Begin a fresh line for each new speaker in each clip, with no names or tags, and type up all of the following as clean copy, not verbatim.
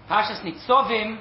Parshas Nitzovim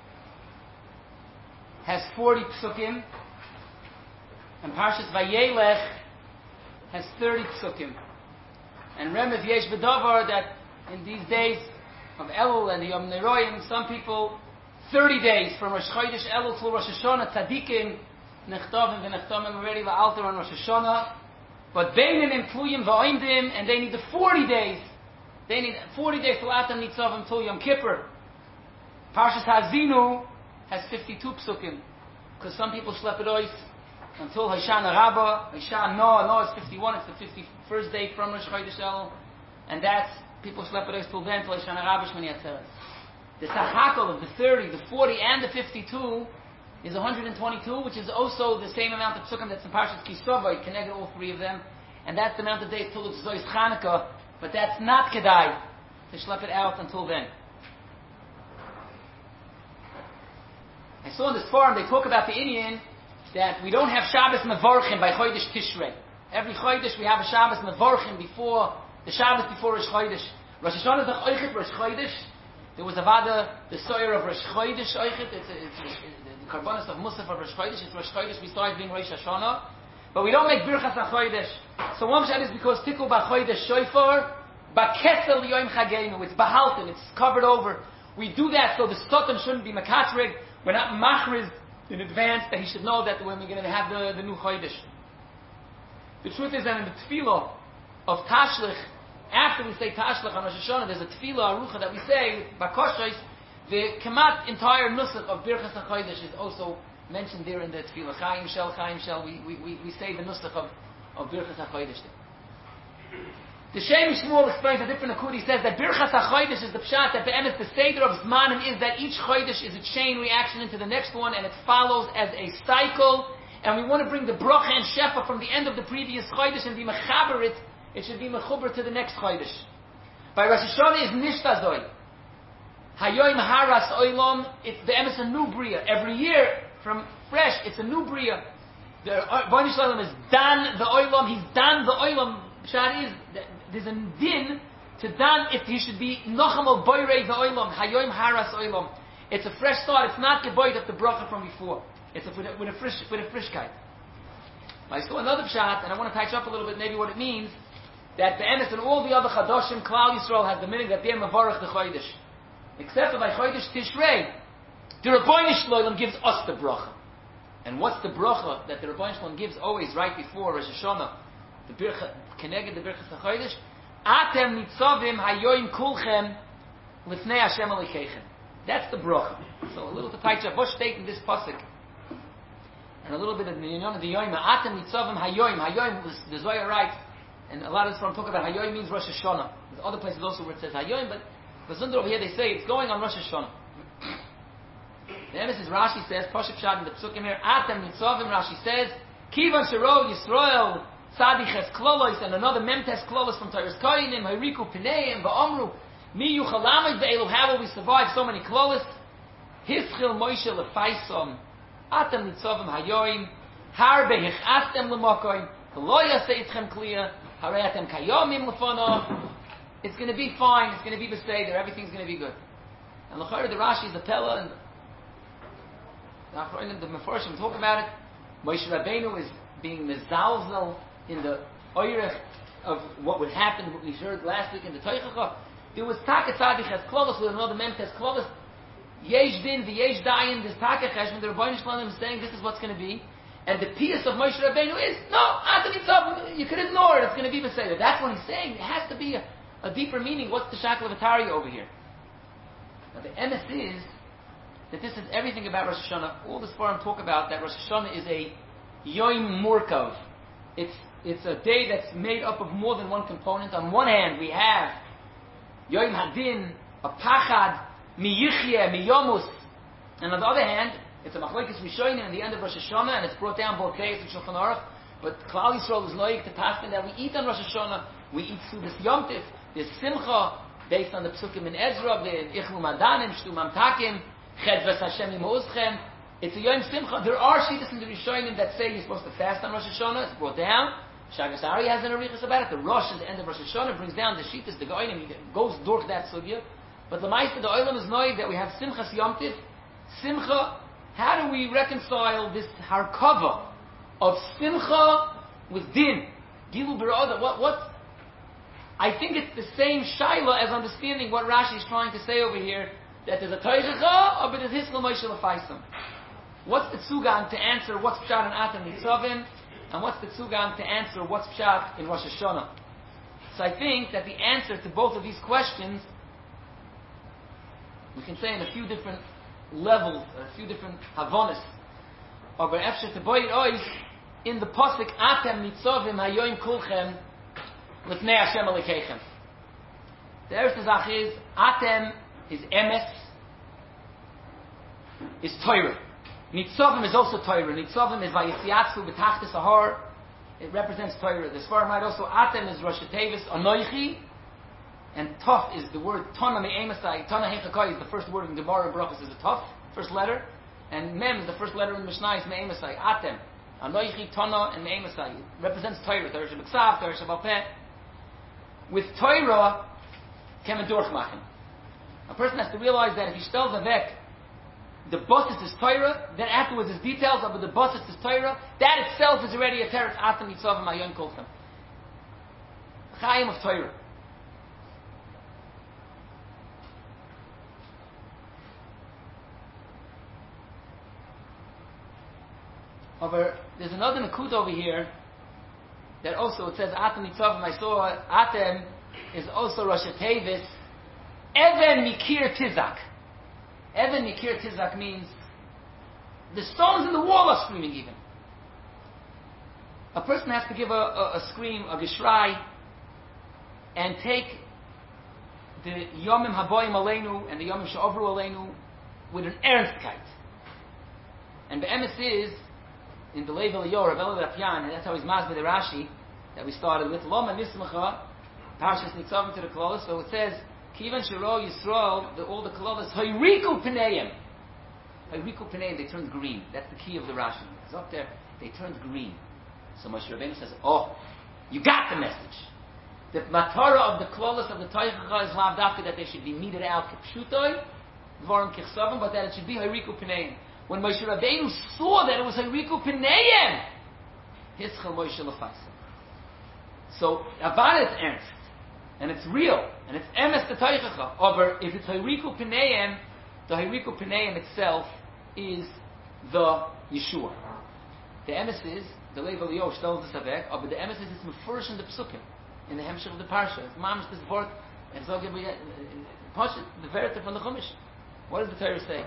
has 40 psukim, and Parshas Vayelech has 30 psukim. And Remez Yesh B'Davar that in these days of Elul and the Yom Neroyim, some people 30 days from Rosh Chodesh Elul till Rosh Hashanah, Tzadikim, Nechtovim v'Nechtomim already V'Alter on Rosh Hashanah, but Beinim Tluyim V'Oimdim, and they need the 40 days. They need 40 days till Atam Nitzavim till Yom Kippur. Parshas Hazinu has 52 psukim, because some people schlep it ois until Hoshana Rabbah, Hoshana Noah is 51, it's the 51st day from Rosh Chodesh Elul, and that's, people schlep it ois till then, till Hoshana Rabbah Shmini Atzeres. The Sachakol of the 30, the 40, and the 52 is 122, which is also the same amount of psukim that's in Parshas Kisova. You connect all three of them, and that's the amount of days till it's Zois Chanukah, but that's not Kedai to schlep it out until then. I saw in this forum, they talk about the Indian that we don't have Shabbos Mevorchim by Chodesh Tishrei. Every Chodesh we have a Shabbos Mevorchim before, the Shabbos before Rosh Chodesh. Rosh Hashanah is the Oichet Rosh Chodesh. There was a Vada, the Soyer of Rosh Chodesh Oichet, it's the Karbonis of Musaf of Rosh Chodesh, it's Rosh Chodesh besides being Rosh Hashanah. But we don't make Birchas HaChodesh. So one shot is because Tikku BaChodesh Shofar, BaKesel Yom Chageinu, it's Bahaltin, it's covered over. We do that so the Stotan shouldn't be Makatrig. We're not machriz in advance that he should know that when we're going to have the new Chodesh. The truth is that in the tefillah of Tashlich, after we say Tashlich on Rosh Hashanah, there's a tefillah arucha that we say, Bakoshois, the Kemat entire nusach of Birchas HaChodesh is also mentioned there in the tefillah. Chaim Shel, we say the nusach of Birchas HaChodesh there. The Shem Shmuel explains a different akud. He says that Birchas HaChodesh is the pshat, that be'emes the seder of Zmanim is that each Chodesh is a chain reaction into the next one, and it follows as a cycle, and we want to bring the bracha and shefa from the end of the previous Chodesh and be mechaber it should be mechuber to the next Chodesh. By Rosh Hashanah is nishtazoi. Hayoim haras oilam, it's be'emes a new bria. Every year, from fresh, it's a new bria. The Bnei Shalom is dan the oilam, he's dan the oilam. Pshat is, there's a din to dan if he should be nocham al boirei the oilam, hayoim haras oilam. It's a fresh start. It's not geboid of the bracha from before. It's with a frishkeit. I saw another pshat, and I want to touch up a little bit maybe what it means, that the emes and all the other chadoshim, Klal Yisrael has the meaning that they're mavarach the chodesh. Except for by chodesh Tishrei, the Rebbeinu Shalom gives us the bracha. And what's the bracha that the Rebbeinu Shalom gives always right before Rosh Hashanah? The bircha, keneged the birchas hachodesh, atem nitzavim hayoim kulchem lifnei Hashem alikeichem. That's the bracha. So a little to touch up, what's stated in this pasuk, and a little bit of the union of the yoim. Atem nitzavim hayoim. The Zohar writes, and a lot of this from talk about hayoim means Rosh Hashanah. There's other places also where it says hayoim, but the Zundar over here they say it's going on Rosh Hashanah. The emes is Rashi says, Pashup Shad in the psukim here, atem nitzavim. Rashi says, kivan shero Yisrael Tzadich es klolos, and another memtes klolos from Tyrus Koyinim, Hariku Pineim, Va'omru, Mi Yuchalamed Ve'elu, how will we survive so many klolos? Hischil Moshe Lefaisom, Atem Nitzovim Hayoim, Harbe Hichastem Lemokoim, Kaloya Seitchem Kliya, Hareatem Kayomim Lefono. It's going to be fine, it's going to be beseder, everything's going to be good. And L'chayr, the Rashi is a Pella, and the Mefarshim talk about it. Moshe Rabbeinu is being mezalzel in the oirech of what would happen, what we heard last week in the Teichacha. There was Taka Tzadich has Klolos with another Mem has Klolos. Yesh Din, the Yesh Dayan, this Taka Cheshman, the Rebbeinu Shalom is saying this is what's going to be. And the piece of Moshe Rabbeinu is, no, Atam Yitzhak, you can ignore it, it's going to be Beseder. That's what he's saying. There has to be a deeper meaning. What's the Shackle of Atari over here? Now the emes is that this is everything about Rosh Hashanah. All this forum talk about that Rosh Hashanah is a Yoim Murkav. It's a day that's made up of more than one component. On one hand, we have Yoim Hadin, a Pachad, Miyichye, Miyomus. And on the other hand, it's a Machlekes Rishonim in the end of Rosh Hashanah, and it's brought down both days in Shulchan Aruch. But Klal Yisrael is loyal to Taskin that we eat on Rosh Hashanah, we eat Sudas Yom Tif, there's Simcha, based on the Psukim in Ezra, the Ichlu Madanim, Shtu Mamtakim, Chedves Hashem Imozchem. It's a Yom Simcha. There are Shittas in the Rishonim that say you're supposed to fast on Rosh Hashanah. It's brought down. Shagas Ari has an Arichas about it. The Rosh at the end of Rosh Hashanah brings down the Shittas, the Goinim, he goes durch that sugya. But Lamaisa, the Olam is knowing that we have Simchas Yom Tiv. Simcha, how do we reconcile this harkava of Simcha with Din? Gilu B'Ra'oda. What? I think it's the same shaila as understanding what Rashi is trying to say over here, that there's a Teichacha, or there's Hisla Moshe L'Faisam. What's the Tzugan to answer what's Pshat in Atam Nitzavim, and what's the Tzugan to answer what's Pshat in Rosh Hashanah? So I think that the answer to both of these questions, we can say in a few different levels, a few different havonis, or Be'efshet Teboyit Ois, in the Pasuk Atem Nitzavim Hayoim Kulchem L'fnei Hashem Elokeichem. The first Zach is Atem is Emes, is Torah. Nitzavim is also Torah. Nitzavim is Vayitziatzu B'tachtis Ahar. It represents Torah. The Sfarim write also Atem is Rosh Tevis Anoichi, and Tov is the word Tana Me'emasai. Tana Hechakai is the first word in Gemara Brachos, is a Tov, first letter, and Mem is the first letter in Mishnah, is Me'emasai. Atem, Anoichi, Tana, and Me'emasai. It represents Torah. Torah Shabbat, Torah Shabbat Peh. With Torah, Kemen Durchmachen. A person has to realize that if he tells a vek, the basis is Torah, then afterwards his details of the basis is Torah, that itself is already a teretz Atem Nitzavim Hayoim Kulchem. Chaim of Torah. However, there's another Nakud over here that also it says Atem Nitzavim. I saw Atem is also Rosh Tevis. Even Mikir Tizak. Even Mikir Tizak means the stones in the wall are screaming even. A person has to give a scream, a geshrai, and take the Yomim Haboyim Aleinu and the Yomim She'ovru Aleinu with an ernstkeit. And the emes is, in the Lev Eliyahu, Rav Elad Rapyan, and that's how he's masbid the Rashi, that we started with, Loma Nismacha, Parshas Nitzavim to the Klolos, so it says, Kivan Shiro Yisrael, all the Klolos, Hayriku Pneim. Hayriku Pneim, they turned green. That's the key of the Rashi. It's up there, they turned green. So Moshe Rabbeinu says, oh, you got the message. The matara of the Klolos of the Teichacha is lav dafka, that they should be meted out k'pshutoi, dvarim kichsavim, but that it should be Hayriku Pneim. When Moshe Rabbeinu saw that it was Hayriku Pneim, Hischel Moshe L'Faisam. So, Avad is ernst, and it's real, and it's emes the Teichacha. However, if it's Hayriku Pneim, the Hayriku Pneim itself is the Yeshua. The emes is, the Lev Eliyahu tells us avek, but the emes is it's mefurish in the Pesukim, in the Hemshech of the Parsha. It's mamish this word, and so give the verite from the Chumash. What does the Torah say?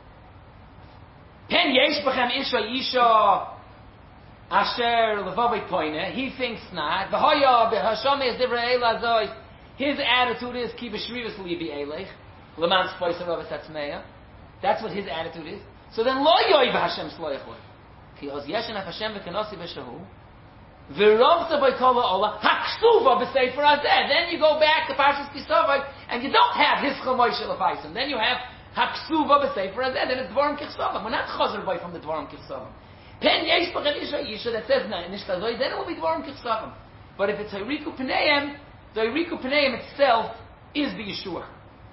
Pen yesh b'chem isha asher levavei poine. He thinks not. V'hoya b'hasham is divrei elazois. His attitude is ki b'shrivus libi elech leman spoisa rav esatzmeya. That's what his attitude is. So then lo yoy b'Hashem sloichoi. Ki oz yeshen af Hashem v'kenosi b'shahu v'rovsa b'kol ha'ola haksuva b'sefer hazeh. Then you go back to Parshas Kisavai and you don't have his chamoy shel. Then you have Haksuva b'sefer hazeh, then it's Dvarim Kichsavim. We're not chazer by from the Dvarim Kichsavim. Pen yesh b'chem isha that says nishtazoi, then it will be Dvarim Kichsavim. But if it's Hayriku Pneim, the Hayriku Pneim itself is the Yeshua.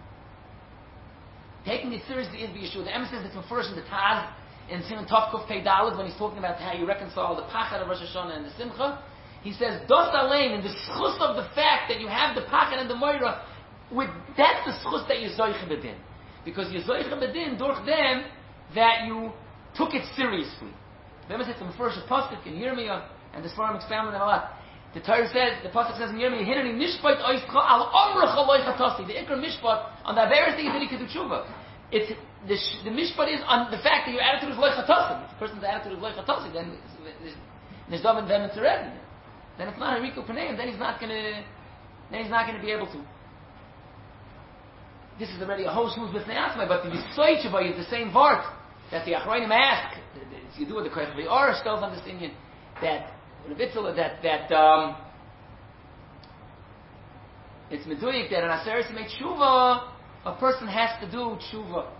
Taking it seriously is the Yeshua. The emes is the first in the Taz in Simon Tovkuf Pei Daled when he's talking about how you reconcile the Pachad of Rosh Hashanah and the Simcha. He says, Dos Alein, in the schus of the fact that you have the Pachad and the Moira, with that's the schus that you zoiche b'din. Because you zoiche b'din durch them that you took it seriously. Remember, it's the first pasuk in Yirmiyah, and the Sfarim expounded on a lot. The Torah says, the pasuk says in Yirmiyah, "Hineni mishpat oischa al omrecha loy chatasi." The ikar mishpat on the very thing that he could do tshuva. It's the mishpat is on the fact that your attitude is loy chatasi. If the person's attitude is loy chatasi, then there's dom and vem tzarevin. Then it's not a riku pneim. Then he's not going to be able to. This is already a whole shmuz b'fnei atzmai, but the yisoy tshuva is the same vart that the Achronim ask. You do it the correct way. Or still on this Indian that it's meduyik that an aseres to make tshuva, a person has to do tshuva.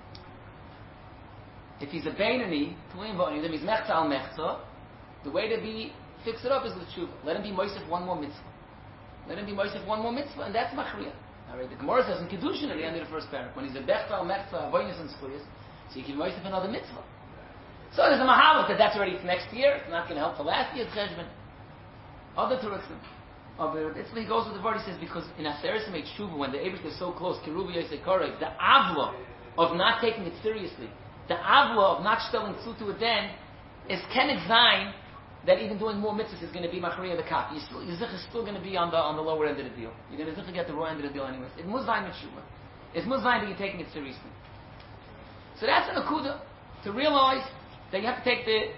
If he's a beinani, if he's mechza al mechza, the way to fix it up is with tshuva. Let him be moisef one more mitzvah. And that's machriya. Alright, the Gemara says in Kedushin at the end of the first parak, when he's a Bechta, Mechta, Avoynis, and Schuyas, so you can voice of another mitzvah. So there's a Mahalach that that's already next year, it's not going to help for last year's Cheshbon. Other Turuxim. He goes with the word, he says, because in Aseres made Shuva, when the Abish is so close, Kirubi Yosei Korek, the Avla of not taking it seriously, the Avla of not selling Tzu to it then, is Kenet Zayin, that even doing more mitzvahs is going to be Machriya the Kaf. Your Zich is still going to be on the lower end of the deal. You're going to get the raw end of the deal anyways. It must Zayin with Shuva. It's must Zayin that you're taking it seriously. So that's an akuda, to realize that you have to take the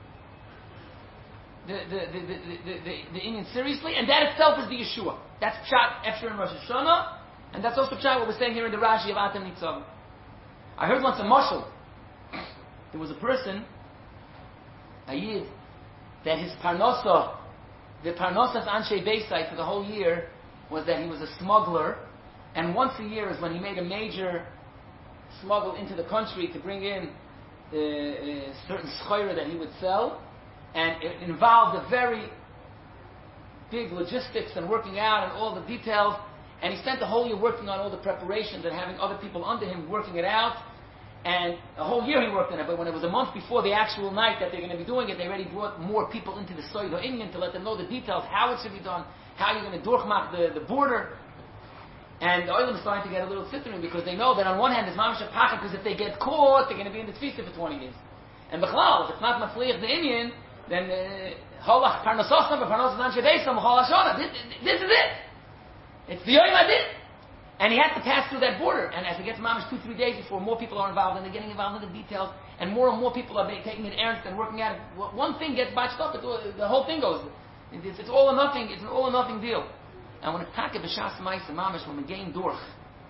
Indian seriously, and that itself is the Yeshua. That's Pshat Efshar in Rosh Hashanah, and that's also Pshat what we're saying here in the Rashi of Atem Nitzavim. I heard once a mashal. There was a person, a Yid, that his parnosa, the parnosas Anshe Beisai for the whole year, was that he was a smuggler, and once a year is when he made a major smuggle into the country to bring in certain schoira that he would sell, and it involved a very big logistics and working out and all the details, and he spent the whole year working on all the preparations and having other people under him working it out, and the whole year he worked on it, but when it was a month before the actual night that they're going to be doing it, they already brought more people into the Soid or Indian to let them know the details, how it should be done, how you're going to durchmach the border. And the Oilam is starting to get a little sittering because they know that on one hand there's mamash pacha, because if they get caught, they're going to be in the tfisa for 20 years. And b'chlal, if it's not matzliach the Indian, then holach parnososna b'parnosos anshe beisam b'chol hashana. This is it. It's the Yoyim Adin. And he has to pass through that border. And as it gets mamash 2-3 days before, more people are involved, and they're getting involved in the details, and more people are taking it errands and working at it. One thing gets botched up, the whole thing goes. It's all or nothing. It's an all or nothing deal. And when it's taka b'shas ma'isa mamash, when we gain durch,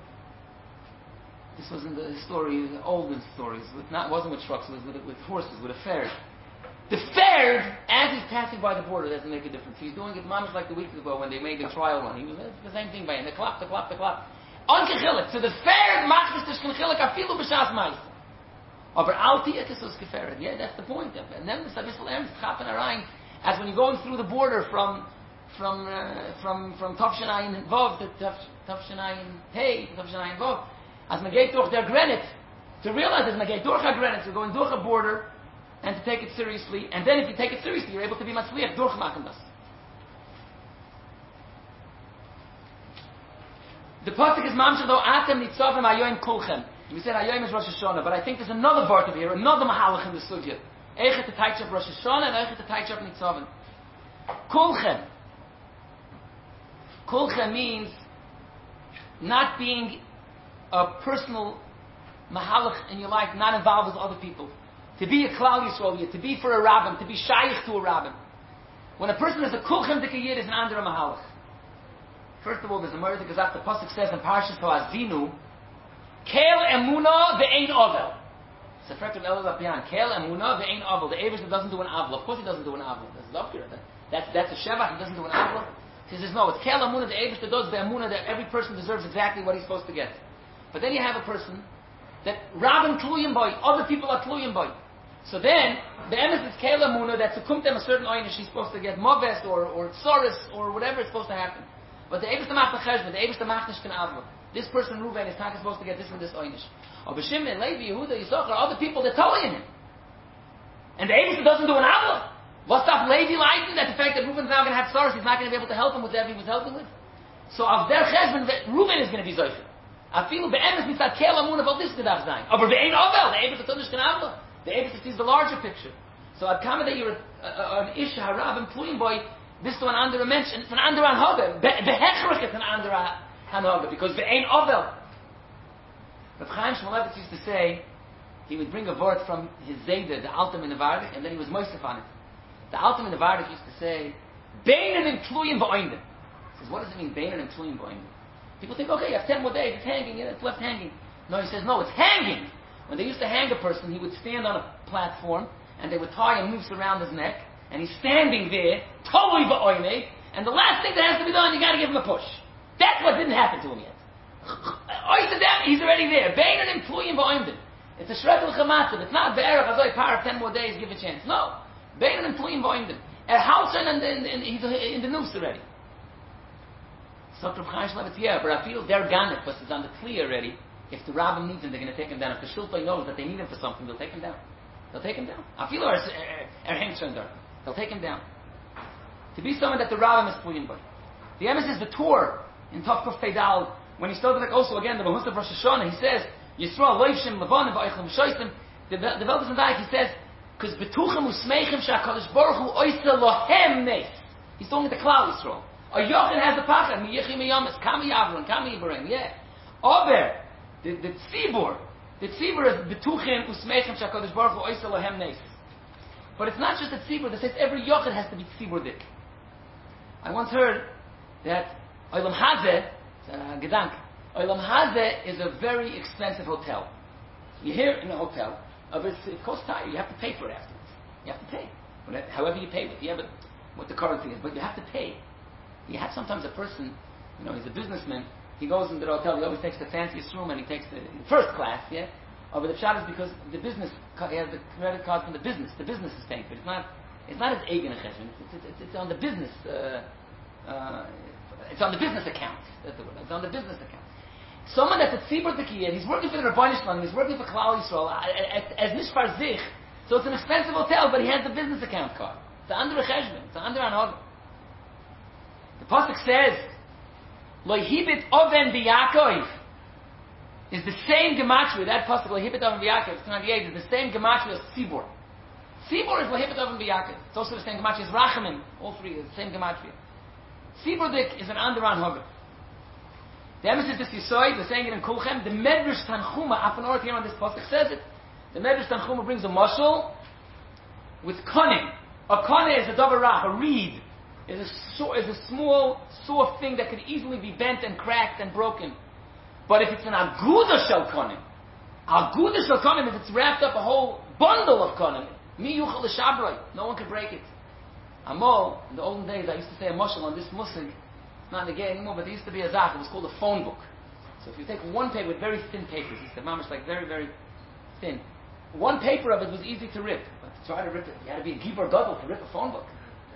this was in the story, the olden stories. It wasn't with trucks, it was with horses, with a fair. The fair, as he's passing by the border, doesn't make a difference. He's doing it mamash like the week ago when they made the trial run. It's the same thing by him. The clap. Unkechilik. So the fair machnis tishkenchilik afilu b'shas ma'isa. Aber alti ekesus keferet. Yeah, that's the point. And then the sabisal emes chapen arayin, as when you're going through the border from Tavshanayin Vav to Tavshanayin Hey, Tavshanayin Vav, as Magay durch der Granite, to realize that Magay durch a Granite, you're going durch a border, and to take it seriously, and then if you take it seriously, you're able to be Matzliach durch Machendas. The pasuk is Mamshach though Atem Nitzavim Ayoim Kulchem. We said Ayoim is Rosh Hashanah, but I think there's another part of here, another Mahalach in the Sugya. Eichet the Taitchav Rosh Hashanah and Eichet the Taitchav Nitzavim. Kulchem. Kulcha means not being a personal mahalach in your life, not involved with other people. To be a Klal Yisrael, to be for a rabbin, to be shaykh to a rabbin. When a person is a kulchem dikayid, is an andra mahalach. First of all, there's a murder because the pasuk says in Parshas Hoazinu, Kel emuna ve'ein ovel. It's a fractal Elul Apian. Kel emuna ve'ein ovel. The Avish that doesn't do an avla. Of course he doesn't do an avla. That's upgrade. That's a shevach. He doesn't do an avla. He says, no, it's Kel Amunah, the Eibush that does the Amunah that every person deserves exactly what he's supposed to get. But then you have a person that Rabban Tluyim Boy, other people are Tluyim Boy. So then, the emes is Kel Amunah that succumbed them a certain oynish, she's supposed to get Moves or Tsoris or whatever is supposed to happen. But the Eibush the Machna Cheshbon, the Eibush the Machna Shkan Avla. This person, Ruven, is not supposed to get this and this oynish. Or B'Shimon, Levi, Yehuda, Yisachar, other people, they're Tolling him. And the Eibush doesn't do an Avla. What's up, Levi lighting that the fact that Reuben's now going to have sorrows, he's not going to be able to help him with whatever he was helping with? So, of their cheshbon, Reuben is going to be zoifer. I feel be'emes mitzad kel amun about this gedach zayin. Aber ve'ein avel, the Eibush is not the Eibush sees the larger picture. So, I'd comment that you're an ish harab employing boy, this to an under mention, it's an under anhoga. Behechrich is an under anhoga, because ve'ein avel. Rav Chaim Shmulevitz used to say, he would bring a word from his Zayda, the Altam in the Vardik, and then he was moisef on it. The Altam in the Vardik used to say, Beinen and Tluyim Ba'oindim. He says, what does it mean, Beinen and Tluyim Ba'oindim? People think, okay, you have 10 more days, it's hanging, it's left hanging. No, he says, no, it's hanging. When they used to hang a person, he would stand on a platform, and they would tie a noose around his neck, and he's standing there, totally Ba'oindim, and the last thing that has to be done, you gotta give him a push. That's what didn't happen to him yet. He's already there. Beinen and Tluyim Ba'oindim. It's a shreddel chamatzav. It's not be'erach azoi power 10 more days, give a chance. No. Beinen and Tluyim Ba'oindim. Hausen and he's in the noose already. So Rav Chaim Shmulevitz, yeah, but I feel they're gone because it's on the clear already. If the rabbin needs him, they're going to take him down. If the shulchan knows that they need him for something, they'll take him down. They'll take him down. I feel they'll take him down. To be someone that the rabbin is pulling by. The emes is the Torah in Tavkuf Teidal, when he started like also again the Bahus of Rosh Hashanah, he says, Yisrael Loivshim Levanim Va'ichem V'shoisim. The Veldes and Daik, he says, because Betuchem Usmeichem Sha'Kadosh Baruch Hu Oisa Lohem Nes. He's talking to Klal Yisrael. A Yochen has a pachad, Miyichi Miyamis, Kami Avron, Kami Ibrahim, yeah. Aber, the Tzibur is Betuchem Usmeichem Sha'Kadosh Baruch Hu Oisa Lohem Nes. But it's not just the Tzibur, that says every Yochen has to be Tzibur Dik. I once heard that Olam Hazeh, Gedank, Olam Hazeh is a very expensive hotel. You're here in a hotel, it costs time, you have to pay for it afterwards. You have to pay. However you pay with, what the currency is, but you have to pay. You have sometimes a person, he's a businessman, he goes into the hotel, he always takes the fanciest room and he takes the first class, yeah? But the pshat is because the business, he has the credit card from the business is paying for it. It's not his eigen cheshbon. It's on the business. It's on the business account. That's the word. It's on the business account. Someone that's a tzibur tekiyah, he's working for the Rebbeinu Shalom, he's working for Klal Yisrael as nishfar zich. So it's an expensive hotel, but he has the business account card. It's an andere cheshbon. It's an andere anhog. The pasuk says, "Lo hibit oven b'Yaakov," is the same gematria. That pasuk, "Lo hibit oven b'Yaakov," it's 28, is the same gematria as tzibur. Tzibur is Lahibet Oven B'Yaakov. It's also the same gematria as Rachamim. All three is the same gematria. Tzibur Dik is an Anderan Hogger. The emes is this Yisoid, we're saying it in Kulchem. The Medrash Tanchuma, Afanor here on this pasuk says it. The Medrash Tanchuma brings a mashal with cunning. A cunning is a davar rach, a reed. Is a small, soft thing that could easily be bent and cracked and broken. But if it's an Aguda Shel Cunning, Aguda Shel Cunning, if it's wrapped up a whole bundle of cunning, no one can break it. Amol, in the olden days, I used to say a mashal on this musig. It's not in the game anymore, but there used to be a zach. It was called a phone book. So if you take one paper with very thin papers, he said, mamash, like very, very thin. One paper of it was easy to rip, but to try to rip it, you had to be a gibor gadol to rip a phone book.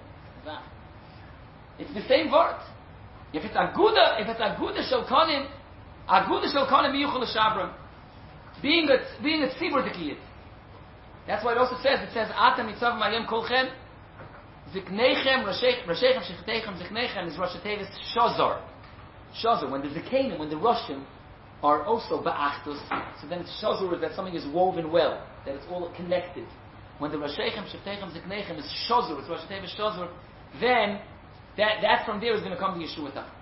It's the same word. If it's aguda shel konim miyuchal l'shabram, being a tzibur dekiyit. That's why it also says, Atam mitzav mayem kolchem, ziknechem, rashechem, shechetechem, ziknechem, is Rosh Hashanah Shazar. Shazar, when the zikanim, when the Roshim are also ba'achtus, so then it's Shazar, is that something is woven well, that it's all connected. When the rashechem, shechetechem, ziknechem is Shazar, it's Rosh Hashanah Shazar, then that from there is going to come to Yeshua Tach.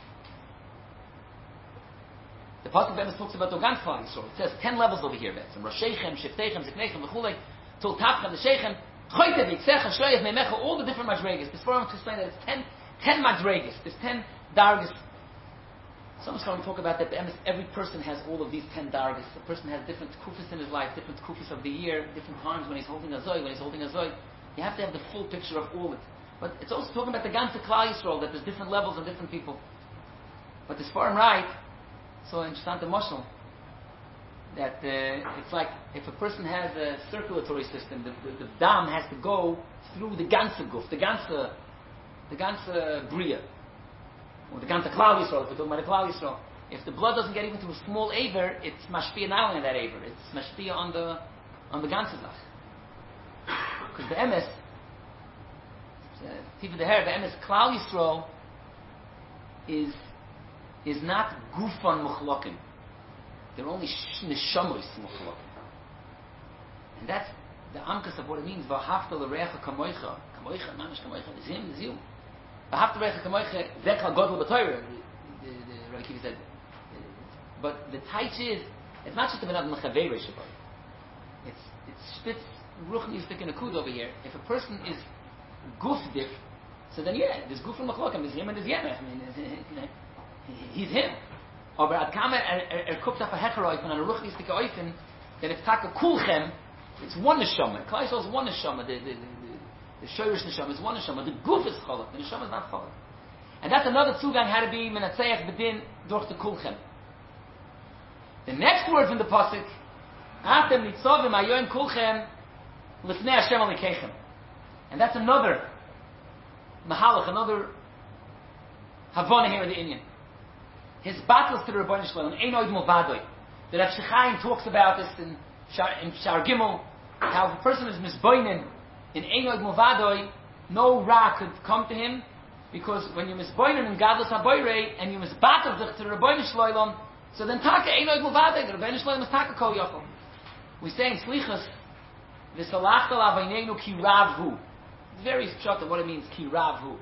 The pasuk Bemis talks about Ogan Klal Yisrael. It says 10 levels over here. From Roshechem, Shiftechem, Ziknechem, V'chulei, Tul Tapchem, L'Shechem, Choytev, Yitzechem, Shloyef, Meimecha, all the different madregas. This forum to explain that it's 10 madregas. There's 10 dargas. Some scholars talk about that every person has all of these 10 dargas. A person has different kufis in his life, different kufis of the year, different times when he's holding a zoy, You have to have the full picture of all of it. But it's also talking about the ganze Klal Yisrael, that there's different levels and different people. But this forum right, so in Shtanta Moshel, that it's like if a person has a circulatory system, the dam has to go through the ganze guf, the ganze bria, or the ganze Klal Yisrael, if we're talking about the Klal Yisrael. If the blood doesn't get even to a small aver, it's mashpia not only on that aver, it's mashpia on the ganze zach. Because the emes, Tiva the hair, the emes Klal Yisrael is not gufan muchlokim. They're only neshamus muchlokim. And that's the amkas of what it means. V'hafta l'recha kamoicha. Kamoicha, mamish kamoicha. Is him, is you. V'hafta l'recha kamoicha. Zek ha'godl b'toyre. The Rabbi Kiva said. But the taich is, it's not just a benad mechaveir shabbat. It's spitz ruchni sticking a kud over here. If a person is gufdif, so then there's gufan muchlokim. There's him and there's yemech. I mean, he's him. Aber at kamer kupt auf a hecheroif and a ruchni stick oifen, that it's taka kulchem, it's one neshama. Klal Yisrael is one neshama. The shoyrish neshama is one neshama. The guf is cholak. The neshama is not cholak. And that's another zugang how to be menatzeach bedin durch the kulchem. The next word from the pasuk, atem nitzavim ayoim kulchem l'fnei Hashem alikechem. And that's another mahalach, another havana here in the Indian. his battles to the Rebbeinu Shalom, Ein Oid Movadoi. The Rav Shechaim talks about this in Shar Gimel, how if a person is misboinen in Ein Oid Movadoi, no ra could come to him, because when you're misboinen in Gadlus HaBoirei, and you misbattle to the Rebbeinu Shalom, so then Taka Ein Oid Movadoi, the Rebbeinu Shalom is Taka Kol Yochel. We say in Slichas, V'salachta l'avayneinu ki ravhu. Very short of what it means, ki ravhu.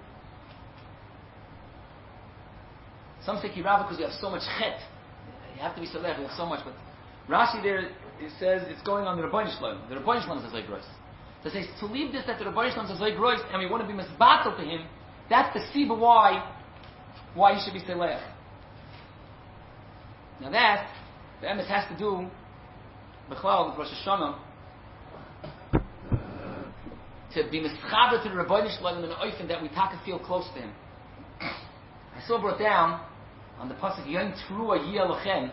Some say ki ravhu because we have so much chet. You have to be salech, we have so much, but Rashi there, it says it's going on the Rebbeinu Shalom. The Rebbeinu Shalom is a Zoy Gross. So it says, to leave this that the Rebbeinu Shalom is a Zoy Gross, and we want to be misbattle to him, that's the siba why he should be salech. Now that, the emes has to do, B'chlal, with Rosh Hashanah, to be mischaber to the Rebbeinu Shalom in an oifen that we taka feel close to him. I saw brought down on the pasuk Yom Teruah Yeh Lochem.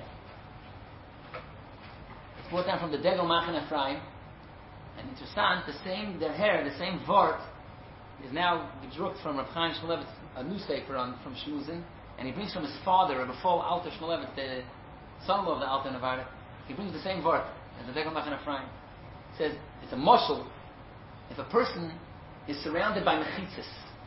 It's brought down from the Degel Machen Ephraim, and interessant, the same vort is now gedrucked from Rav Chaim Shmulevitz, a new sefer from Shmuzin, and he brings from his father, Rav Fol Alter Shmulevitz, the son-in-law of the Alter Nevardik. He brings the same vort as the Degel Machen Ephraim. It says it's a moshel. If a person is surrounded by mechitzas,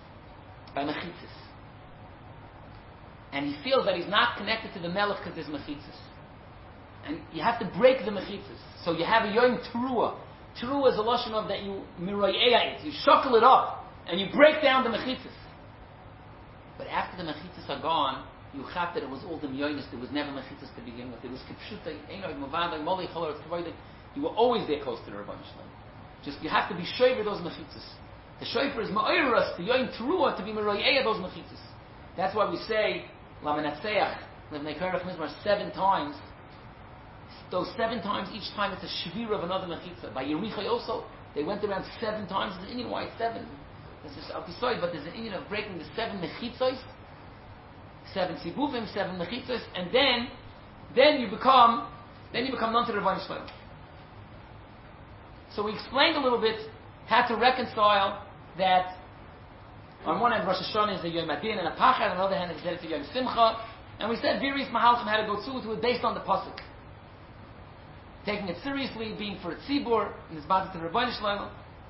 and he feels that he's not connected to the melech because there's mechitzas, and you have to break the mechitzas. So you have a Yom Teruah. Teruah is a lashon of that you miroyeah it, you shuckle it up, and you break down the mechitzas. But after the mechitzas are gone, you have that it was all the myonis. There was never mechitzas to begin with. It was kipshuta, einoid, mavada, moli, cholor, tzvoidik. You were always there close to the Rebbeinu Shalom. Just you have to be shoyver those mechitzas. The shoyfer is ma'oiras, the Yom Teruah, to be miroyeah those mechitzas. That's why we say Lamenatseach, Levnei Korach Mizmar 7 times. Those 7 times, each time it's a shvira of another mechitza. By Yerichai also, they went around 7 times. There's an Indian why it's 7. This is Alpisoid, but there's an Indian of breaking the 7 mechitzos, 7 sibuvim, 7 mechitzos, and then you become non to the Rebbeinu Shalom. So we explained a little bit how to reconcile that. On one hand, Rosh Hashanah is the Yom Adin and a Pachad, on the other hand, it's the Yom Simcha. And we said various Mahalchim had to go through it based on the Pasuk. Taking it seriously, being for a Tzibur, and it's about to the Rebbeinu Shalom.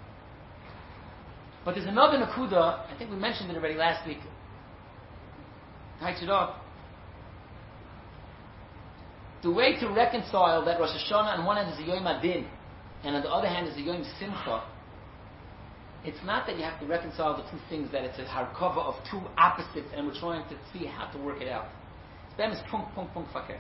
But there's another Nakuda, I think we mentioned it already last week. Tights it up. The way to reconcile that Rosh Hashanah on one hand is the Yom Adin, and on the other hand is the Yom Simcha. It's not that you have to reconcile the two things, that it's a harkava of two opposites, and we're trying to see how to work it out. Them is punk fakir.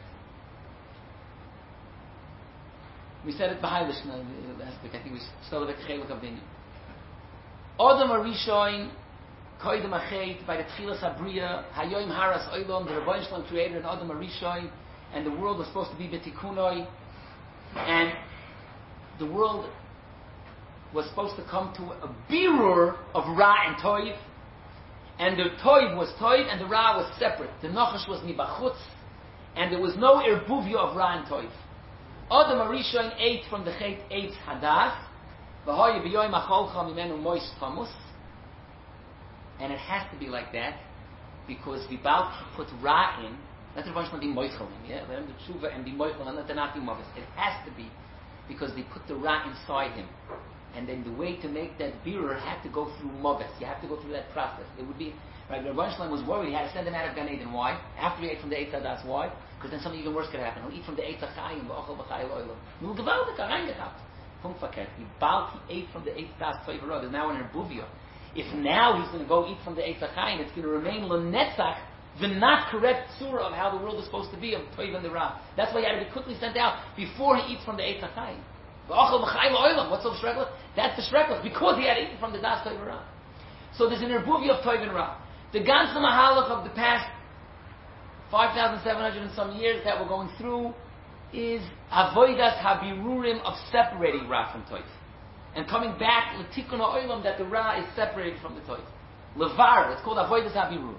We said it behind last week. I think we started with Chelik of Dinyan. Adam Arishoin, Koydem Achet, by the Tchilas Abriya, Hayoim Haras Oilom, the Rebbeinu Shalom created an Adam Arishoin, and the world was supposed to be Betikunoi, and the world was supposed to come to a birur of Ra and Toiv, and the Toiv was Toiv, and the Ra was separate. The Nochash was Nibachutz, and there was no Erbuvia of Ra and Toiv. Adam Arishoin ate from the Chet Eitz Hadas, V'hoye b'yoyim acholcha mimenu mois chamus, and it has to be like that, because the Baal put Ra in, let the Rebbeinu be moichalim, yeah? Let him do tshuva and be moichal, and let the not be movis. It has to be, because they put the Ra inside him. And then the way to make that birur had to go through Moves. You have to go through that process. It would be, right, the Rebbeinu was worried. He had to send him out of Gan Eden. Why? After he ate from the Eitz Hadas. Why? Because then something even worse could happen. He'll eat from the Eitz HaChayim, v'ochel v'chayil oilam. Nur gewaltig, reingehabt. Punkt verkehrt. He ate from the Eitz Hadas Toiv. There's now an Erbuvia. If now he's going to go eat from the Eitz HaChayim, it's going to remain L'netzach, the not correct surah of how the world is supposed to be, of Toiv and the Ra. That's why he had to be quickly sent out before he eats from the Eitz HaChayim. What's the shreklah? That's the shreklah, because he had eaten from the Das Toiv and Ra. So there's an Erbuvia of Toiv and Ra. The Ganze Mahalach of the past 5,700 and some years that we're going through is Avoidas Habirurim of separating Ra from Toiv. And coming back, L'tikun ha'olam, that the Ra is separated from the Toiv. Levar, it's called Avoidas Habirurim.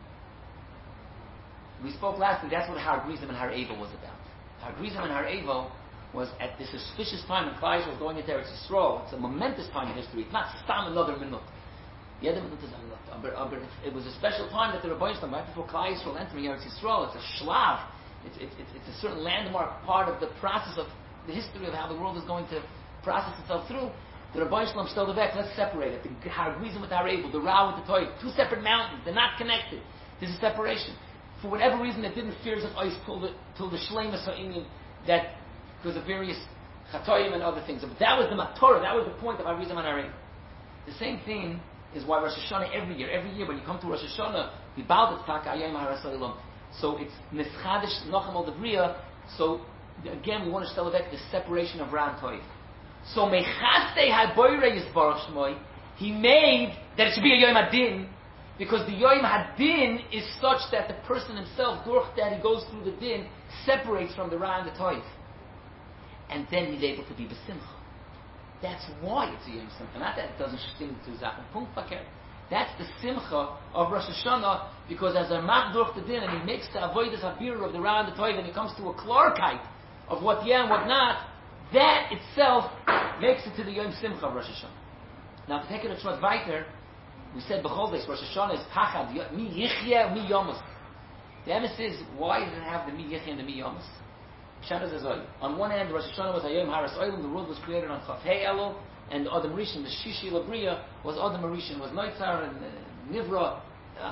We spoke last week, that's what Har Grizim and Har Evel was about. Har Grizim and Har Evel was at this auspicious time when Klai was going into Eretz Yisrael. It's a momentous time in history. It's not stam another minute. It was a special time that the Rebbeinu Shalom, right before Klal Yisrael entering Eretz Yisrael, it's a shlav. It's a certain landmark part of the process of the history of how the world is going to process itself through. The Rebbeinu Shalom stole the back. Let's separate it. The Hargrizim with the Harabel, the Ra with the Toy, two separate mountains. They're not connected. There's a separation. For whatever reason, it didn't fear of ice till the Shleimus Ha'inyan, that because of various Chatoyim and other things. But that was the Matorah. That was the point of Hargrizim and Harabel. The same thing is why Rosh Hashanah every year when you come to Rosh Hashanah, we bow the Tzaka Ayayim HaRasolim. So it's Neschadish Nochem Al Devriya. So again, we want to celebrate the separation of Ra and Toiv. So Mechastei HaBoirei Yisbarach Shmoi, he made that it should be a Yom Hadin, because the Yom Hadin is such that the person himself, durch that he goes through the din, separates from the Ra and the Toiv. And then he's able to be B'Simcha. That's why it's a Yom Simcha. Not that it doesn't sting to Zachen. Punkt Verkehr. That's the Simcha of Rosh Hashanah, because as a Mach durch the din, and he makes the Avodas Habir of the Ra and the Toiv, and he comes to a Klarkeit of what yeah and what not, that itself makes it to the Yom Simcha of Rosh Hashanah. Now, to take it a short weiter, we said B'chol Beis, Rosh Hashanah is Pachad, Mi Yichya, Mi Yomus. The emphasis is, why does it have the Mi Yichya and the Mi Yomus? Pshat is on one hand, Rosh Hashanah was Hayom Haras Oilim, the world was created on Chaf Hey Elul, and the Adam Rishon, the Shishi Labriya, was Adam Rishon, was Noitzar and Nivra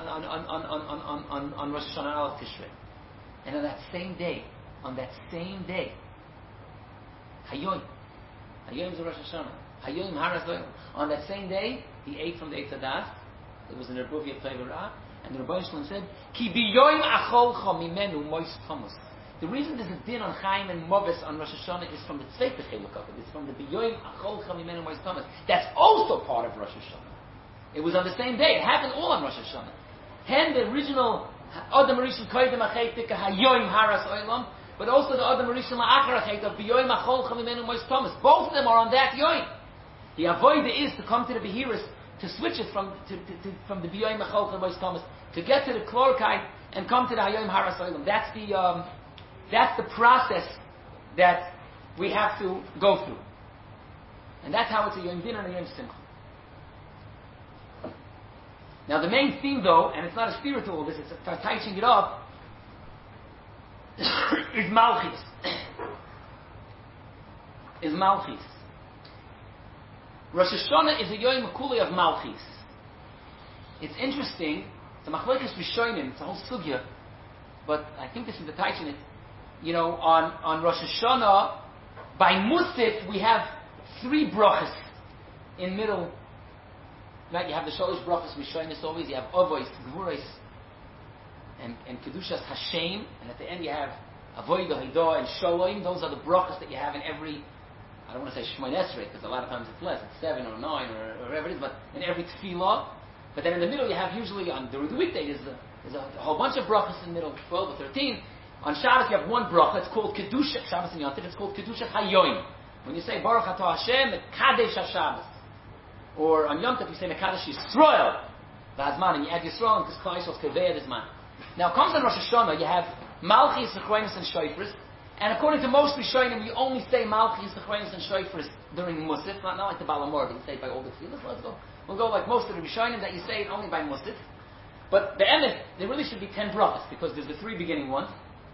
on Rosh Hashanah Aleph Tishrei. And on that same day, Hayom is Rosh Hashanah. Hayom Haras Oilim. On that same day, he ate from the Eitz Hadas. It was an Erbuvia Tevera, and the Rebbeinu Shalom said, Ki biyoyim acholcha mimenu mois tamus. The reason there's a din on Chaim and Movis on Rosh Hashanah is from the Tzveite Chelukah. It's from the biyoyim acholcha mimenu mois tamus. That's also part of Rosh Hashanah. It was on the same day. It happened all on Rosh Hashanah. Hen, the original Adam Rishon Koydem Acheitika Hayoyim Haras Oilam, but also the Adam Rishon La'achar Acheit of biyoyim acholcha mimenu mois tamus. Both of them are on that yoyim. The avoida is to come to the Behiris, to switch it from the Biyoyim Achol Mois Thomas, to get to the Klorkai and come to the Hayoim Haras Oilam. That's the process that we have to go through. And that's how it's a Yom Din and a Yom Simcha. Now the main theme though, and it's not a spiritual, this is touching it up, is Malchis. Rosh Hashanah is a Yom Kuli of Malchis. It's interesting. It's a Machlokes Rishonim. It's a whole sugya, but I think this is the Taichin. You know, on Rosh Hashanah, by Musaf we have 3 brachas in middle. Right? You have the Shalosh brachas Rishonis always. You have Avos, Gvuros, and Kedushas Hashem, and at the end you have Avodah, Hidah, and Shalom. Those are the brachas that you have in every. I don't want to say Shmoin Esrei, because a lot of times it's less, it's 7 or 9 or whatever it is, but in every tefillah. But then in the middle you have usually, during the weekday, there's a whole bunch of brachas in the middle, 12 or 13. On Shabbos you have one bracha, it's called Kedusha, Shabbos and Yontif, it's called Kedusha Hayoim. When you say Baruch Atah Hashem, Mekadesh HaShabbos. Or on Yontif you say Mekadesh Yisrael, V'azman, and you add Yisrael, because Klal Yisrael's Kevei Adizman. Now comes on Rosh Hashanah, you have Malchis, Zechroinus, and Shofris. And according to most Rishonim, you only say Malchis, Zechroinus, and Shofris during Musaf, not like the Balamor, that you say it by all the tefillahs. We'll go like most of the Rishonim, that you say it only by Musaf. But the Emet, there really should be 10 brachas, because there's the 3 beginning ones.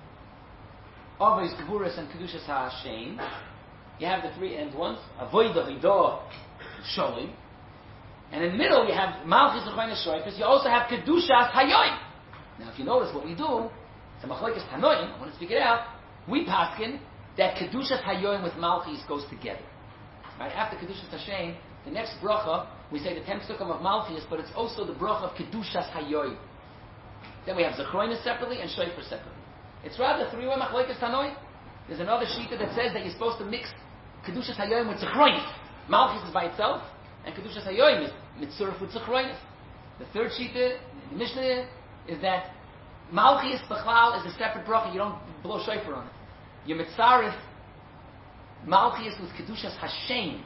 Avos, Gevuros, and Kedushas HaShem. You have the 3 end ones. Avodah, Hidah, Shalom. And in the middle, you have Malchis, Zechroinus, Shofris. You also have Kedushas Hayoim. Now, if you notice what we do, it's a Machlokes Tanoim, I want to speak it out. We paskin that Kedushas Hayoim with Malchis goes together. Right after Kedushas Hashem, the next bracha, we say the 10 psukim of Malchis, but it's also the bracha of Kedushas Hayoim. Then we have Zechroinus separately and Shofar separately. It's rather 3-way Machlokes Tanoim. There's another shita that says that you're supposed to mix Kedushas Hayoim with Zechroinus. Malchis is by itself, and Kedushas Hayoim is mitzurf with Zechroinus. The third shita, the Mishnah, is that Malchis Bechlal is a separate bracha. You don't blow shofar on it. You mitzarif Malchis with Kedushas Hashem.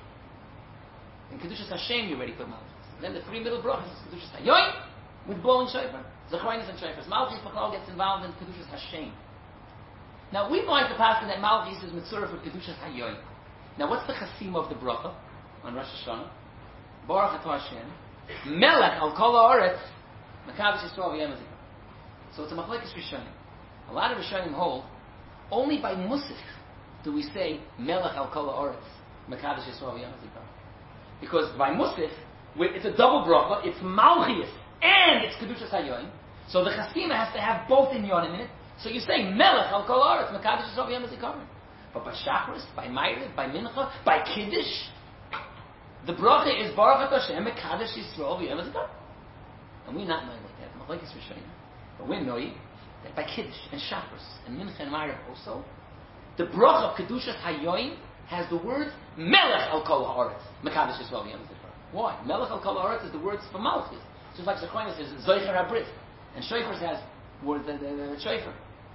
In Kedushas Hashem, you already put Malchis. Then the 3 middle brachas is Kedushas Hayoim with blowing shofar. Zechroinus and shofar. Malchis Bechlal gets involved in Kedushas Hashem. Now we find the passage that Malchis is mitzurif with Kedushas Hayoim. Now what's the chasim of the bracha on Rosh Hashanah? Baruch Atah Hashem. Melech al kol haaretz, Mekadosh Yisrael v'yem hazikaron. So it's a machlekes Rishonim. A lot of Rishonim hold only by Musaf do we say Melech al kol haaretz, Mekadosh Yisrael v'yem hazikaron. Because by Musaf, it's a double bracha, it's Malchias and it's Kedushas Hayoim. So the Chasima has to have both in Yonim in it. So you say Melech al kol haaretz, Mekadosh Yisrael v'yem hazikaron. But by Shachris, by Ma'ariv, by Mincha, by Kiddush, the bracha is Baruch Hashem Mekadosh Yisrael v'yem hazikaron. And we're not knowing like that. Machlekes Rishonim. But we know that by Kiddush and Shachris and Mincha and Ma'ariv also, the bracha of Kedushas Hayoim has the words Melech al kol haaretz, Mekadosh Yisrael v'yem hazikaron. Why? Melech al kol haaretz is the words for Malchus. Just like Zechariah says Zoicher HaBrit, and Shofar has words the Shofar.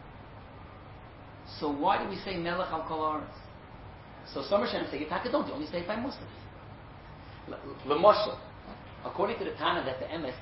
So why do we say Melech al kol haaretz? So some Rishonim say Yitaka don't. You only say it by Musaf. L'moshel, according to the Tana that the emes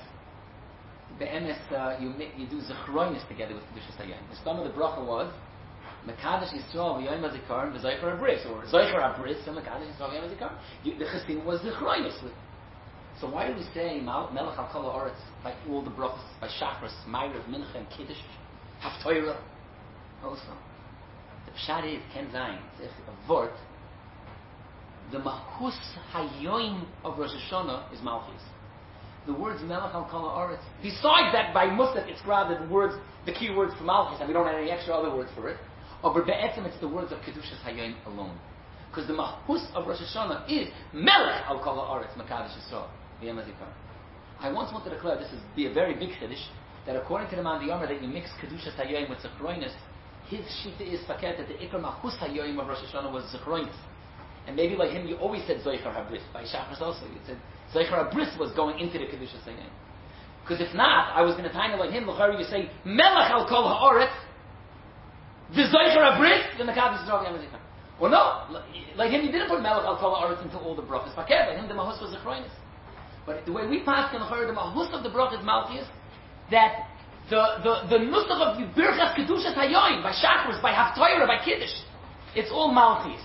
you do Zechroinus together with Kedushas Hayoim. The stem of the bracha was Mekadosh Yisrael v'yom hazikaron v'zoicher habris, or zoicher habris and Mekadosh Yisrael v'yom hazikaron. The Chassim was Zechroinus. So why do we say Melech al kol haaretz by all the brachas, by Shachris, Ma'ariv, Mincha, and Kiddush, Haftorah? Also, the pshat is Ken Zayin. It's a vort. The Mahus Hayoim of Rosh Hashanah is Malchus. The words Melech al kol haaretz. Besides that, by Musaf it's rather the words, the key words for Malchus, and we don't have any extra other words for it. But be'etzem it's the words of Kedushas Hayoim alone. Because the Mahus of Rosh Hashanah is Melech al kol haaretz, Mekadosh Yisrael v'yem hazikaron. I once wanted to declare, this is be a very big chiddush, that according to the Man Yomer that you mix Kedushas Hayoim with Zechroinus, his shita is faket that the Ikar Mahus Hayoim of Rosh Hashanah was Zechroinus. And maybe like him, you always said Zoicher HaBris. By Shachris also, you said Zoicher HaBris was going into the Kedushas Hayoim. Because if not, I was going to tell you like him, L'chari, you say Melech al kol haaretz, the Zoicher HaBris, the Mekadosh Yisrael v'yem hazikaron. Well, no, like him, you didn't put Melech al kol haaretz into all the brachas. Faket, like him, the Mahus was Zechroinus. But the way we pass can L'chari, the Mahus of the brach is Malchus, that the nusach of Birchas Kedushas Hayoim, by Shachris, by Haftorah, by Kiddush, it's all Malchus.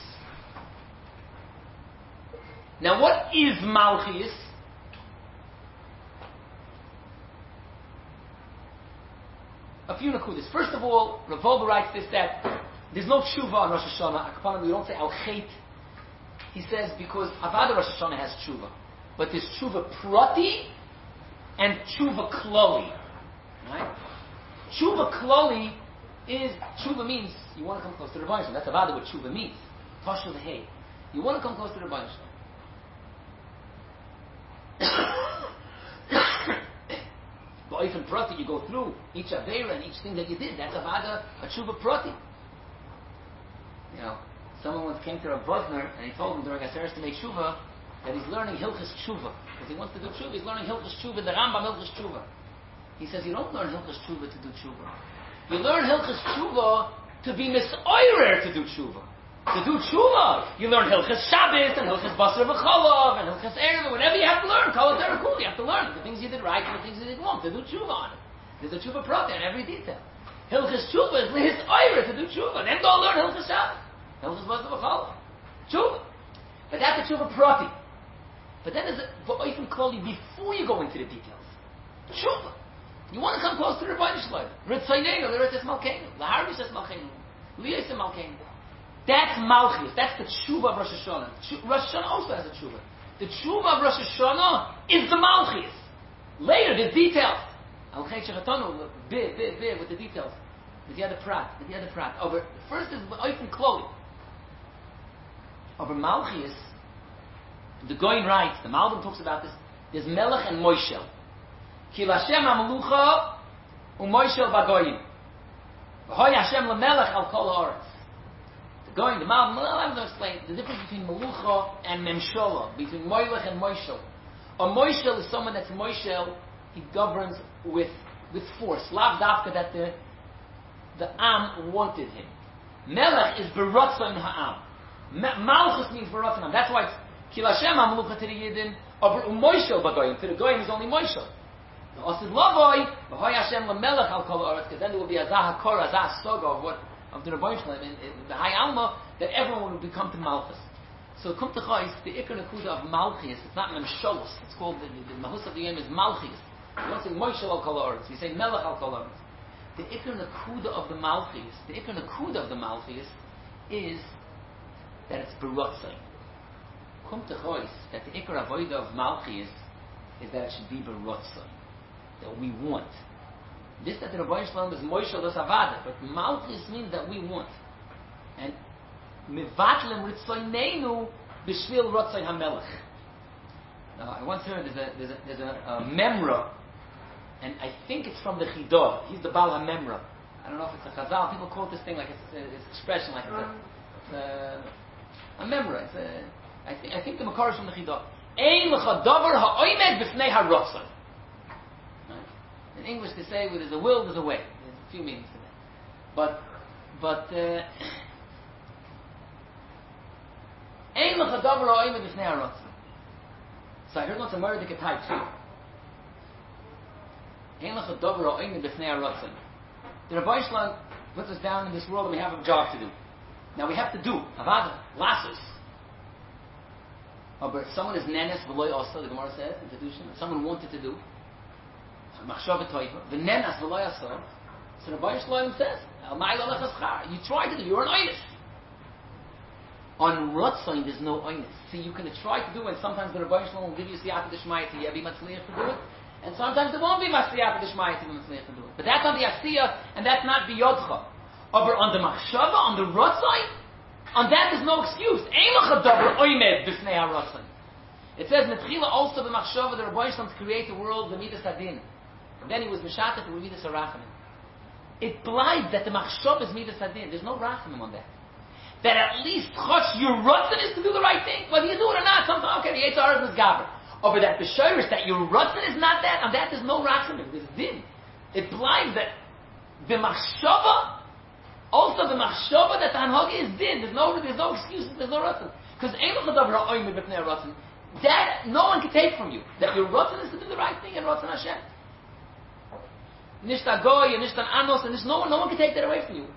Now, what is Malchus? A few nakudas. First of all, Rav Wolbe writes this, that there's no tshuva on Rosh Hashanah. We don't say al chet. He says because Avodah Rosh Hashanah has tshuva, but there's tshuva prati and tshuva kloli. Right? Tshuva kloli is, tshuva means you want to come close to the Rebbeinu Shalom. That's Avodah what tshuva means. Tashuv hey. You want to come close to the Rebbeinu Shalom. But even prati, you go through each avera and each thing that you did. That's a tshuva prati. You know, someone once came to Rav Vosner and he told him during Aseres to make tshuva that he's learning Hilchas Tshuva because he wants to do tshuva. He's learning Hilchas Tshuva, the Rambam Hilchas Tshuva. He says you don't learn Hilchas Tshuva to do tshuva. You learn Hilchas Tshuva to be misoirer to do tshuva. To do tshuva, you learn Hilchas Shabbos and Hilchas Basar v'Cholav and Hilchas Erev, whatever you have to learn. Kol Terakul, you have to learn the things you did right and the things you did wrong. To do tshuva on it. There's a tshuva prati in every detail. Hilchas Tshuva is his oirer to do tshuva. Then go learn Hilchas Shabbos, Hilchas Basar v'Cholav, tshuva. But that's a tshuva prati. But then there's a v'oifim kloli before you go into the details. Tshuva. You want to come close to the Rebbeinu Shalom. Ritzaynenu, l'ritzes malkeinu, l'harvis es malkeinu, liyos malkeinu. That's Malchus. That's the tshuva of Rosh Hashanah. Rosh Hashanah also has a tshuva. The tshuva of Rosh Hashanah is the Malchus. Later, there's details. Al-Chay Shechatonu, with the details. With the other prat. Over, first is Oifen Kloli. Over Malchus, the Goyin writes, the Malbim talks about this, there's Melech and Moishel. Ki Lashem HaMelucha u'Moishel Bagoyim. V'hoy Hashem LaMelech al Kol Haaretz. The Malbim, I'm going to explain the difference between Melucha and Memshola, between Moilech and Moishel. A Moishel is someone that's Moishel, he governs with force. Lav Dafka, that the Am wanted him. Melech is Beratzon Ha'am. Malchus means Beratzon Ha'am. That's why it's Ki Lashem HaMelucha to the Yidden, or Moishel Bagoyim. To the Goyim is only Moishel. The Osid Lavoi, V'hoy Hashem LaMelech al Kol Haaretz, because then there will be a Zah HaKor, a Zah Soga of the Rebbeinu Shalom, in the High Alma, that everyone will become to Malchus. So come to Chais, the Ikar Nakuda of Malchus, it's not Memsholos, it's called, the Mahus of the Yom is Malchus. We don't say Moshe al Kol Haaretz, we say Melech al Kol Haaretz. The Ikar Nakuda of the Malchus, is that it's Berotzai. Come to Chais, that the Ikar Avodah of Malchus is that it should be Berotzai, that we want. This that the Rebbeinu Shalom is Moshe Los Avada, but Malchus means that we want. And Mevatlem Ritzoineinu B'Shvil Rotzai HaMelech. Now, I once heard there's a memra, and I think it's from the Chidah. He's the Baal HaMemra. I don't know if it's a Chazal. People quote this thing like it's expression, like it's a memra. I think the Makar is from the Chidah. Ein L'cha Davar Ha'oimed B'Fnei HaRotzai. In English they say, well, there's a will, there's a way. There's a few meanings to that. But Ein L'cha Davar Ha'oimed B'Fnei HaRotzai. So I heard once a murder that type too. Ein L'cha Davar Ha'oimed B'Fnei HaRotzai. The Rebbeinu Shalom puts us down in this world and we have a job to do. Now we have to do Avada, Lasos. But if someone is nenes v'loy also, the Gemara says in Kedushin, if someone wanted to do machshava toiva, v'nenas v'loy also, so the Rebbeinu Shalom says, Al ma'ila lechaschar, you try to do, you're an oinus. On Rotzain there's no oinus. See, you can try to do, and sometimes the Rebbeinu Shalom will give you siyata d'shmaya to be matzliach to do it, and sometimes there won't be siyata d'shmaya to be matzliach to do it. But that's on the asiyah, and that's not biyodcha. Over on the machshava, on the Rotzain, on that there's no excuse. It says Netchila also the Machshava, the Rebbeinu Shalom to create the world, the Midas Hadin. And then he was Meshatet with Midas Harachamim. It blind that the Machshava is Midas Hadin. There's no Rachamim on that. That at least Chosh your Ratzon is to do the right thing, whether you do it or not. Sometimes okay, the Yitzhar is Gaber. Over that the Shirish that your Ratzon is not that. On that there's no Rachamim. There's Din. It blinds that the Machshava. Also, the machshava that the hanhaga is din. There's no excuses. There's no ratzon. Because that no one can take from you. That your ratzon is to do the right thing and ratzon Hashem. Nishta goy and nishta anos and no one can take that away from you.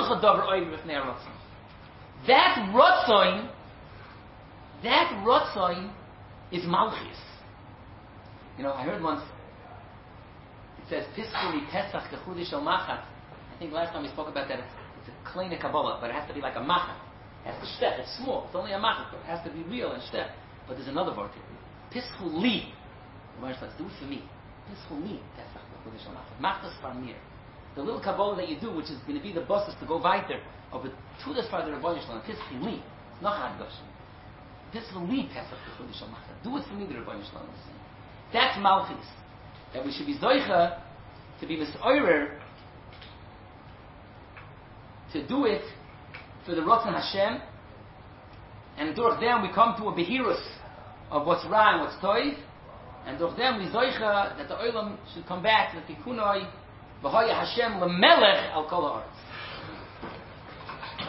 That ratzon is malchus. You know, I heard once. It says Piskuli Pesach Kechudish Al Machat. I think last time we spoke about that. It's a kleine Kabbalah, but it has to be like a machat. It has to step. It's small. It's only a machat, but it has to be real and step. But there's another word here. Pischu li. The Gemara says, do it for me. Pischu li. Pesach Kechudish Al Machat. Machtas Parmir. The little Kabbalah that you do, which is going to be the buses to go weiter, of the Tudas for the Rebbeinu Shalom. Pischu li. It's not Hadgosh. Pischu li Pesach Kechudish Al Machat. Do it for me, the Rebbeinu Shalom is saying. That's Malchus. That we should be Zoicha to be Misoirer to do it for the Ratzon Hashem, and durch them we come to a behirus of what's ra and what's toiv, and durch them we zoicha that the olam should come back to the tikunoi v'hoya Hashem lemelech al kol haaretz.